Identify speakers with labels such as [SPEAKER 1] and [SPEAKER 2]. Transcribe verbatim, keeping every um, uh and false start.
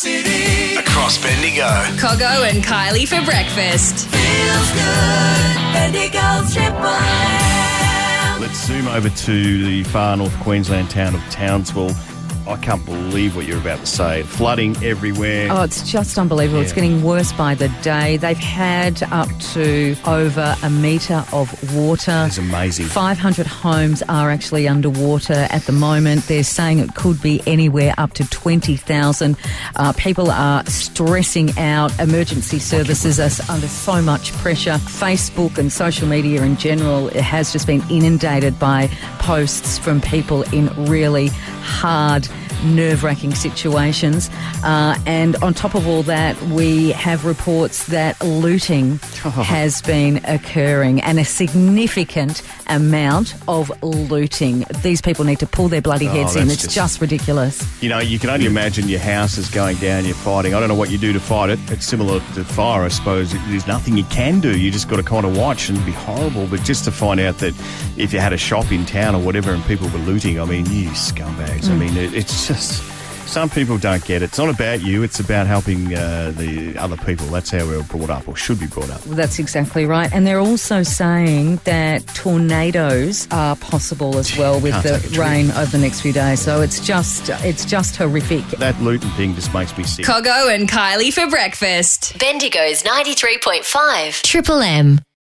[SPEAKER 1] City.
[SPEAKER 2] Across Bendigo.
[SPEAKER 3] Coggo and Kylie for breakfast.
[SPEAKER 1] Feels good. Bendigo's Triple M.
[SPEAKER 4] Let's zoom over to the far north Queensland town of Townsville. I can't believe what you're about to say. Flooding everywhere.
[SPEAKER 5] Oh, it's just unbelievable.
[SPEAKER 4] Yeah.
[SPEAKER 5] It's getting worse by the day. They've had up to over a metre of water.
[SPEAKER 4] It's amazing.
[SPEAKER 5] five hundred homes are actually underwater at the moment. They're saying it could be anywhere up to twenty thousand. Uh, people are stressing out. Emergency services are under so much pressure. Facebook and social media in general has just been inundated by posts from people in really hard, nerve-wracking situations. Uh, and on top of all that, we have reports that looting
[SPEAKER 4] Oh.
[SPEAKER 5] has been occurring, and a significant amount of looting. These people need to pull their bloody
[SPEAKER 4] Oh,
[SPEAKER 5] heads in.
[SPEAKER 4] that's
[SPEAKER 5] It's
[SPEAKER 4] just-
[SPEAKER 5] just ridiculous.
[SPEAKER 4] You know, you can only imagine your house is going down, you're fighting. I don't know what you do to fight it. It's similar to fire, I suppose. There's nothing you can do. You just got to kind of watch, and it'd be horrible. But just to find out that if you had a shop in town or whatever and people were looting, I mean, you scumbags. I mean, it, it's just... Some people don't get it. It's not about you. It's about helping uh, the other people. That's how we were brought up, or should be brought up.
[SPEAKER 5] Well, that's exactly right. And they're also saying that tornadoes are possible as well with
[SPEAKER 4] Can't take a
[SPEAKER 5] the
[SPEAKER 4] trip.
[SPEAKER 5] rain over the next few days. So it's just, it's just horrific.
[SPEAKER 4] That looting thing just makes me sick.
[SPEAKER 3] Coggo and Kylie for breakfast.
[SPEAKER 6] Bendigo's ninety-three point five Triple M.